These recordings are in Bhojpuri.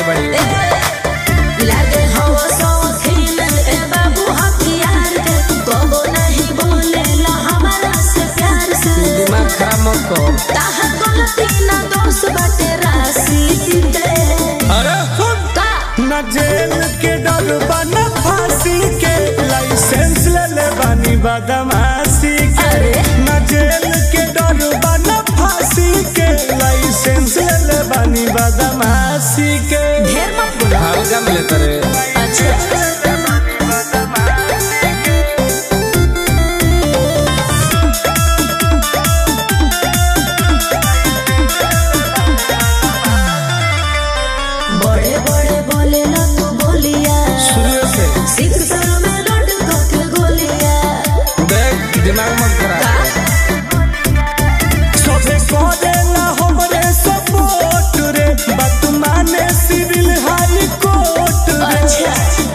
बड़ी लागे हो शौकीन ए बाबू हथियार के कबो नहीं बोलेला हमारा से प्यार से दिमाग खराब मत कर। ताहा गलती ना दोष बाटे राशि के अरे सुन का न जेल के डर बना फांसी के लाइसेंस ले ले बानी बदमाशी के न जेल के डर बना फांसी के लाइसेंस ले ले बानी बदमाशी के ढेर मत बोलो हल्का में लेता रे। अच्छा बड़े बड़े बोले ना तू बोलिया शुरू से शिक्षा में लड़ के गोलिया देख दिमाग मत खराब कर। सबे करेला हमरे सपोर्ट रे बात माने सिविल हाई कोर्ट रे अच्छा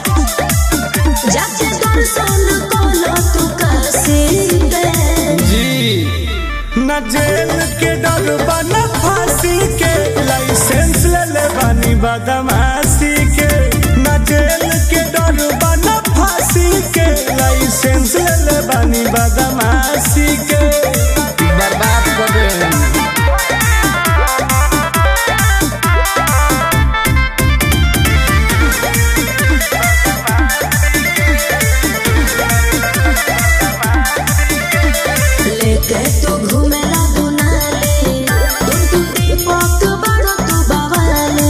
जाके दर्शन कोलो तू काशी दे जी न जेल के डर बना फांसी के लाइसेंस ले ले बानी बदमाशी के न जेल के डर बना फांसी के लाइसेंस ले ले बानी बदमाशी के बर्बाद कर दे। लेके तू घूमेला दुनाले तू दीपक बड़ो तू बवाले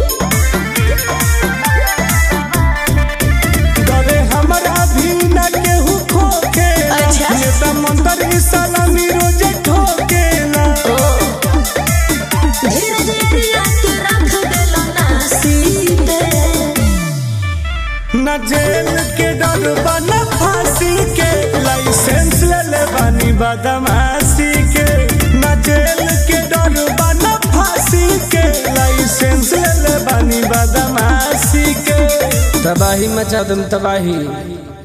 डरे हमरा भी न केहू खोके अच्छा। नेता मंत्री सलामी रोज ठोकेला धीरे धीरे के रख देलो नासी दे न जेल के डर बना फांसी के लाइसेंस ले ले बानी बदमाशी के न जेल के डर बना फांसी के लाइसेंस ले ले बानी बदमाशी के तबाही मचा तुम तबाही।